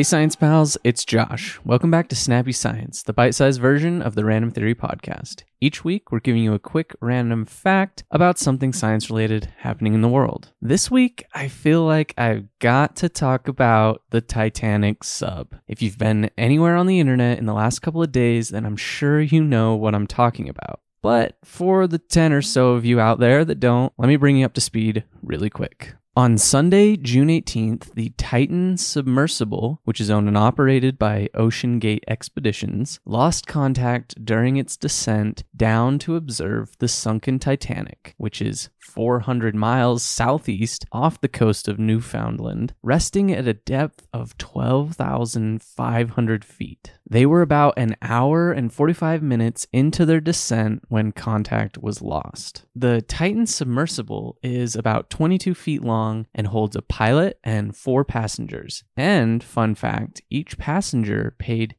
Hey Science Pals, it's Josh. Welcome back to Snappy Science, the bite-sized version of the Random Theory podcast. Each week, we're giving you a quick random fact about something science-related happening in the world. This week, I feel like I've got to talk about the Titanic sub. If you've been anywhere on the internet in the last couple of days, then I'm sure you know what I'm talking about. But for the 10 or so of you out there that don't, let me bring you up to speed really quick. On Sunday, June 18th, the Titan submersible, which is owned and operated by Ocean Gate Expeditions, lost contact during its descent down to observe the sunken Titanic, which is 400 miles southeast off the coast of Newfoundland, resting at a depth of 12,500 feet. They were about an hour and 45 minutes into their descent when contact was lost. The Titan submersible is about 22 feet long and holds a pilot and 4 passengers. And, fun fact, each passenger paid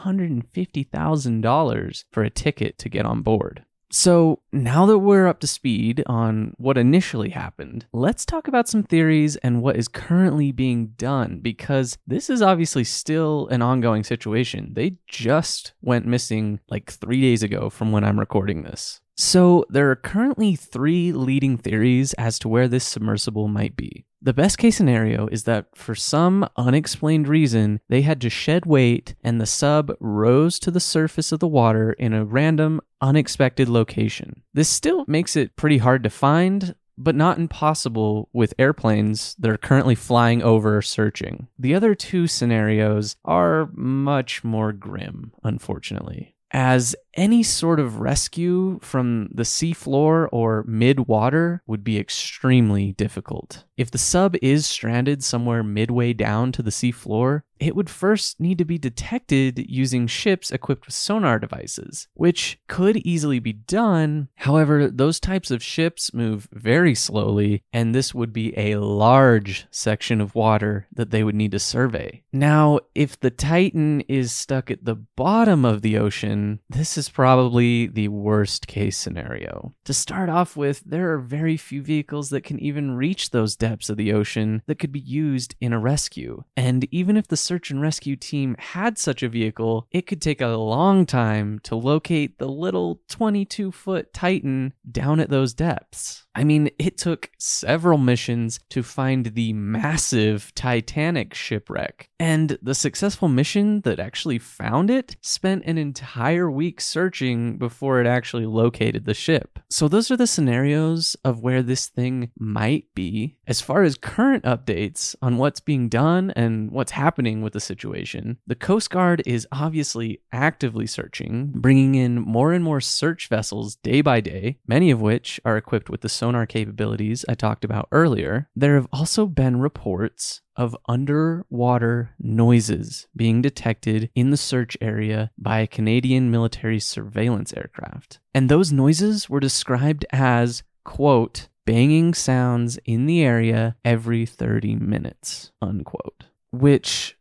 $250,000 for a ticket to get on board. So now that we're up to speed on what initially happened, let's talk about some theories and what is currently being done, because this is obviously still an ongoing situation. They just went missing like 3 days ago from when I'm recording this. So there are currently 3 leading theories as to where this submersible might be. The best case scenario is that for some unexplained reason, they had to shed weight and the sub rose to the surface of the water in a random, unexpected location. This still makes it pretty hard to find, but not impossible with airplanes that are currently flying over searching. The other 2 scenarios are much more grim, unfortunately, as any sort of rescue from the seafloor or mid-water would be extremely difficult. If the sub is stranded somewhere midway down to the seafloor, it would first need to be detected using ships equipped with sonar devices, which could easily be done. However, those types of ships move very slowly, and this would be a large section of water that they would need to survey. Now, if the Titan is stuck at the bottom of the ocean, this is probably the worst case scenario. To start off with, there are very few vehicles that can even reach those depths of the ocean that could be used in a rescue. And even if the search and rescue team had such a vehicle, it could take a long time to locate the little 22-foot Titan down at those depths. I mean, it took several missions to find the massive Titanic shipwreck. And the successful mission that actually found it spent an entire week searching before it actually located the ship. So those are the scenarios of where this thing might be. As far as current updates on what's being done and what's happening with the situation, the Coast Guard is obviously actively searching, bringing in more and more search vessels day by day, many of which are equipped with the sonar capabilities I talked about earlier. There have also been reports of underwater noises being detected in the search area by a Canadian military surveillance aircraft. And those noises were described as, quote, banging sounds in the area every 30 minutes, unquote, which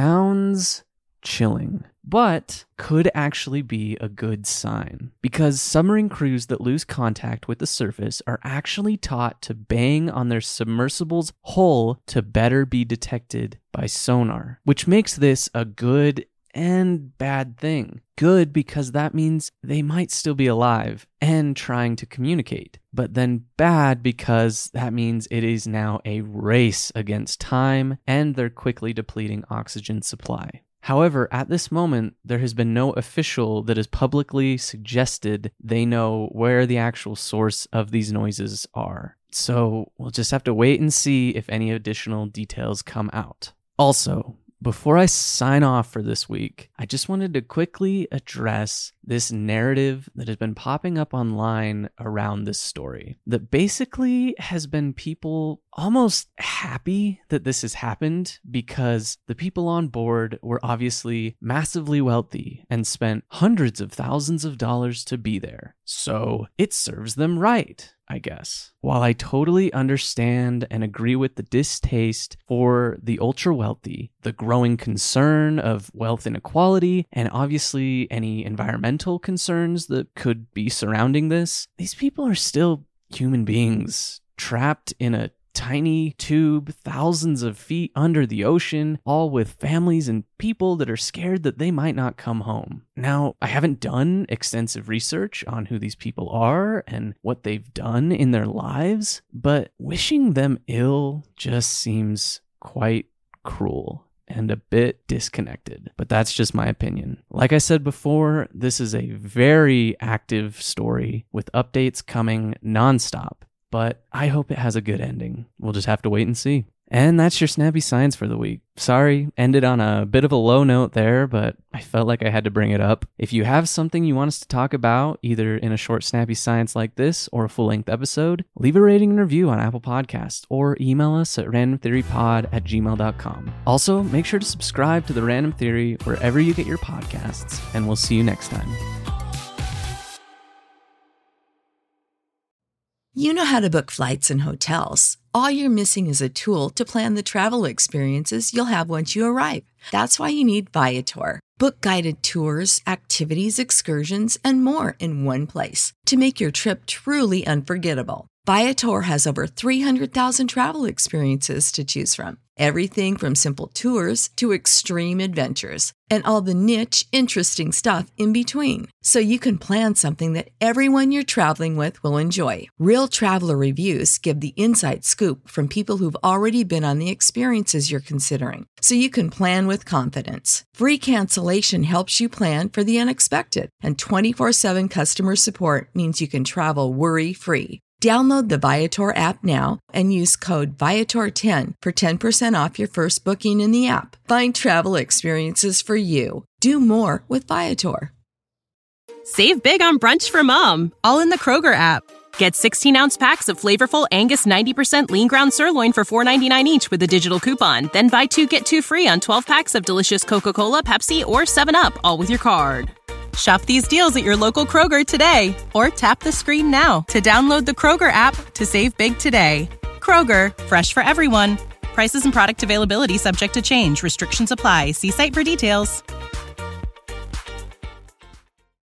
sounds chilling, but could actually be a good sign, because submarine crews that lose contact with the surface are actually taught to bang on their submersible's hull to better be detected by sonar, which makes this a good and bad thing. Good because that means they might still be alive and trying to communicate, but then bad because that means it is now a race against time and their quickly depleting oxygen supply. However, at this moment, there has been no official that has publicly suggested they know where the actual source of these noises are. So we'll just have to wait and see if any additional details come out. Also, before I sign off for this week, I just wanted to quickly address this narrative that has been popping up online around this story that basically has been people almost happy that this has happened because the people on board were obviously massively wealthy and spent hundreds of thousands of dollars to be there. So it serves them right, I guess. While I totally understand and agree with the distaste for the ultra wealthy, the growing concern of wealth inequality, and obviously any environmental concerns that could be surrounding this, these people are still human beings trapped in a tiny tube thousands of feet under the ocean, all with families and people that are scared that they might not come home. Now, I haven't done extensive research on who these people are and what they've done in their lives, but wishing them ill just seems quite cruel and a bit disconnected. But that's just my opinion. Like I said before, this is a very active story with updates coming nonstop, but I hope it has a good ending. We'll just have to wait and see. And that's your Snappy Science for the week. Sorry, ended on a bit of a low note there, but I felt like I had to bring it up. If you have something you want us to talk about, either in a short Snappy Science like this or a full-length episode, leave a rating and review on Apple Podcasts or email us at randomtheorypod@gmail.com. Also, make sure to subscribe to The Random Theory wherever you get your podcasts, and we'll see you next time. You know how to book flights and hotels. All you're missing is a tool to plan the travel experiences you'll have once you arrive. That's why you need Viator. Book guided tours, activities, excursions, and more in one place to make your trip truly unforgettable. Viator has over 300,000 travel experiences to choose from. Everything from simple tours to extreme adventures and all the niche, interesting stuff in between. So you can plan something that everyone you're traveling with will enjoy. Real traveler reviews give the inside scoop from people who've already been on the experiences you're considering. So you can plan with confidence. Free cancellation helps you plan for the unexpected. And 24/7 customer support means you can travel worry-free. Download the Viator app now and use code Viator10 for 10% off your first booking in the app. Find travel experiences for you. Do more with Viator. Save big on brunch for mom, all in the Kroger app. Get 16-ounce packs of flavorful Angus 90% lean ground sirloin for $4.99 each with a digital coupon. Then buy 2, get 2 free on 12 packs of delicious Coca-Cola, Pepsi, or 7-Up, all with your card. Shop these deals at your local Kroger today, or tap the screen now to download the Kroger app to save big today. Kroger, fresh for everyone. Prices and product availability subject to change. Restrictions apply. See site for details.